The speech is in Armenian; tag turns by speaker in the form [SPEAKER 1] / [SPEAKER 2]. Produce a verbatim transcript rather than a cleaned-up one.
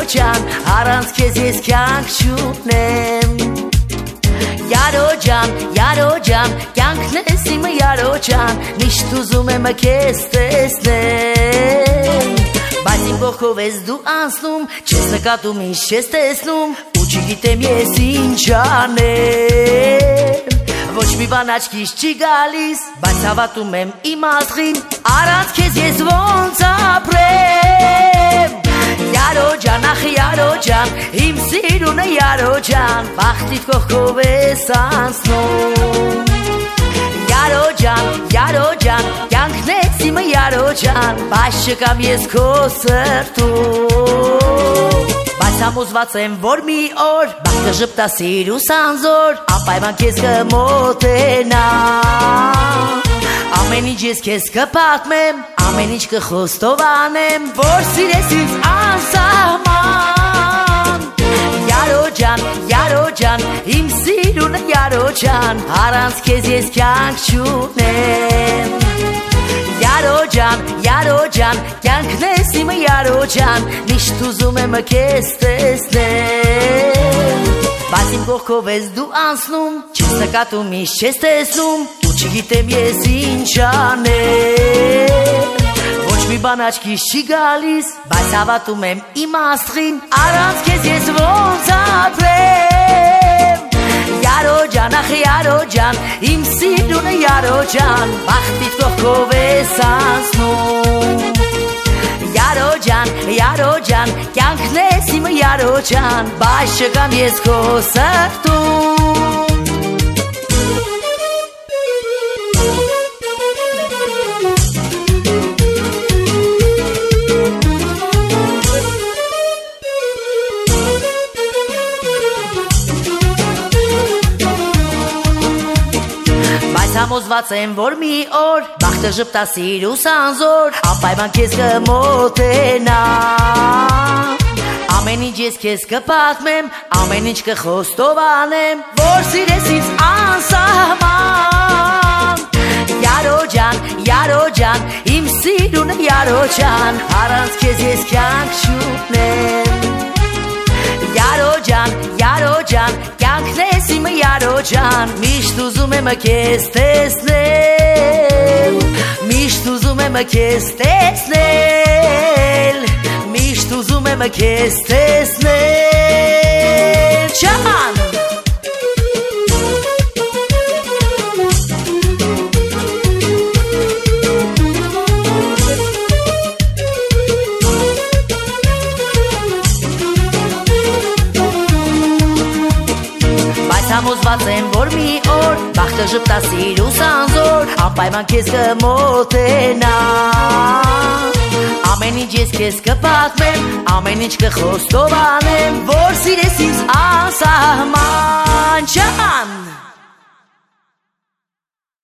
[SPEAKER 1] ջան, առանց քեզ ես կյանք չունեմ Yaro ջան, Yaro ջան, կյանքն ես իմ Yaro ջան, միշտ ուզում եմ քեզ տեսնել Բայց իմ կողքով ես դու անցնում, չես նկատում ինչ չես տեսնում Ու չգիտեմ ես ինչ անեմ Ոչ մի բան աչքիս չի գալիս, բայց հավատում եմ իմ ազգին Առանց քեզ ես ոնց ապրեմ Yaro ջան, ախ Yaro ջան, իմ սիրունը Yaro ջան Բախտիդ կողքով ես անցնում Yaro ջան, Yaro ջան, կյանքն ես իմ Yaro ջան Բայց չկամ ես քո սրտում Բայց համոզված եմ, որ մի օր Բախտը ժպտա սիրուս անզոր Անպայման քեզ կմոտենամ Ամեն ինչ ես քեզ կպատմեմ Ամեն ինչ կխոստովանեմ Որ սիրես ինձ անսահման Yaro ջան, Yaro ջան, իմ սիրունը Yaro ջան Առանց քեզ ես կյանք չունեմ Yaro ջան, Yaro ջան, կյանքն ես իմ Yaro ջան Միշտ ուզում եմ քեզ տեսնել Բայց իմ կողքով ես դու անցնում Չես նկատում ինչ չես տեսնում Ու չգիտեմ ես ինչ անեմ Ոչ մի բան աչքիս չի գալիս Բայց հավատում եմ իմ աստղին Առանց քեզ ես ոնց ապրեմ Yaro ջան, ախ Yaro ջան, իմ սիրունը Yaro ջան Բախտիդ կողքով ես անցնում Yaro ջան, Yaro ջան, կյանքն ես իմ Yaro ջան Բայց չկամ ես քո սրտում Համոզված եմ, որ մի օր Բախտը ժպտա սիրուս անզոր Անպայման քեզ կմոտենամ Ամեն ինչ ես քեզ կպատմեմ Ամեն ինչ կխոստովանեմ Որ սիրես ինձ անսահման Yaro ջան, Yaro ջան, իմ սիրունը Yaro ջան Առանց քեզ ես կյանք չունեմ Yaro ջան, Yaro ջան, կյանքն ես իմ Yaro ջան Միշտ ուզում եմ քեզ տեսնել Միշտ ուզում եմ քեզ տեսնել Միշտ ուզում եմ քեզ տեսնել Ջան Համոզված եմ, որ մի օր Բախտը ժպտա սիրուս անզոր Անպայման քեզ կմոտենամ Ամեն ինչ ես քեզ կպատմեմ Ամեն ինչ կխոստովանեմ Որ սիրես ինձ անսահման Ջան